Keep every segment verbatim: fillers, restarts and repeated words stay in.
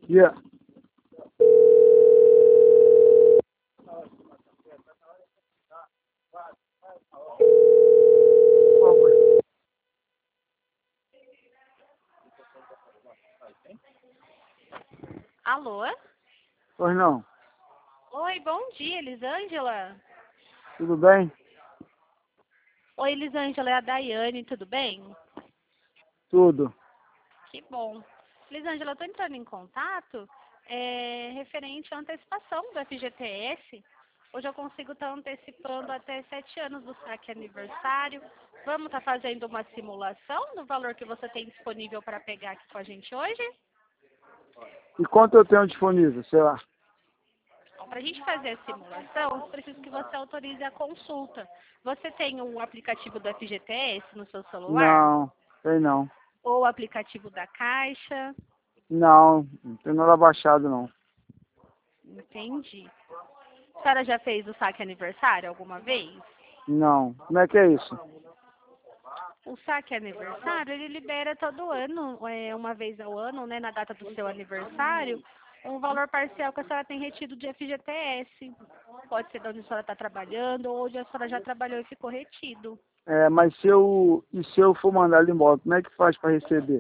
Yeah. Alô? Pois não. Oi, bom dia, Elisângela. Tudo bem? Oi, Elisângela, é a Daiane, tudo bem? Tudo. Que bom. Elisângela, eu estou entrando em contato é, referente à antecipação do F G T S. Hoje eu consigo estar antecipando até sete anos do saque aniversário. Vamos estar fazendo uma simulação do valor que você tem disponível para pegar aqui com a gente hoje? E quanto eu tenho disponível, sei lá? Para a gente fazer a simulação, eu preciso que você autorize a consulta. Você tem um aplicativo do F G T S no seu celular? Não, tem não. Ou o aplicativo da Caixa? Não, não tem nada baixado não. Entendi. A senhora já fez o saque aniversário alguma vez? Não. Como é que é isso? O saque aniversário, ele libera todo ano, é, uma vez ao ano, né, na data do seu aniversário, um valor parcial que a senhora tem retido de F G T S. Pode ser de onde a senhora está trabalhando ou onde a senhora já trabalhou e ficou retido. É, mas se eu, e se eu for mandar ele embora, como é que faz para receber?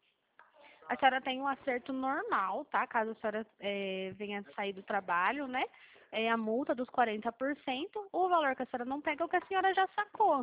A senhora tem um acerto normal, tá? Caso a senhora é, venha sair do trabalho, né? É a multa dos quarenta por cento. O valor que a senhora não pega é o que a senhora já sacou.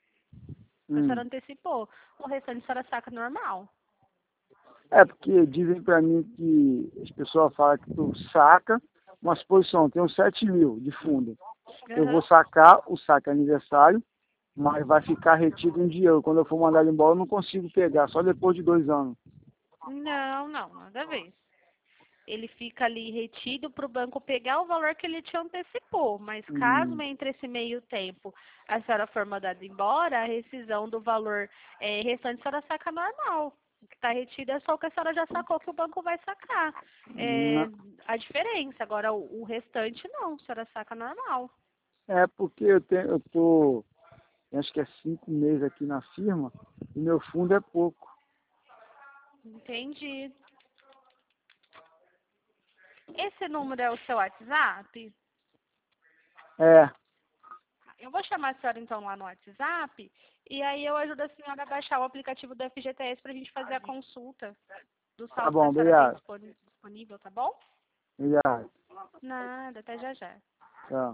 A senhora Hum. antecipou. O restante a senhora saca normal. É, porque dizem para mim que as pessoas falam que tu saca uma exposição, tem uns sete mil de fundo. Eu vou Uhum. sacar o saque aniversário, mas vai ficar retido um dinheiro. Quando eu for mandar ele embora, eu não consigo pegar, só depois de dois anos. Não, não, nada a ver. Ele fica ali retido para o banco pegar o valor que ele te antecipou. Mas caso Hum, entre esse meio tempo a senhora for mandada embora, a rescisão do valor é, restante a senhora saca normal. O que está retido é só o que a senhora já sacou que o banco vai sacar. É, não. a diferença. Agora, o, o restante não, a senhora saca normal. É porque eu tenho, eu tô, acho que é cinco meses aqui na firma, e meu fundo é pouco. Entendi. Esse número é o seu WhatsApp? É, Eu vou chamar a senhora então lá no WhatsApp e aí eu ajudo a senhora a baixar o aplicativo do F G T S para a gente fazer a consulta do tá saldo que bom, a senhora tem obrigado. disponi- disponível, tá bom? Obrigado. Nada, até já já. Tchau.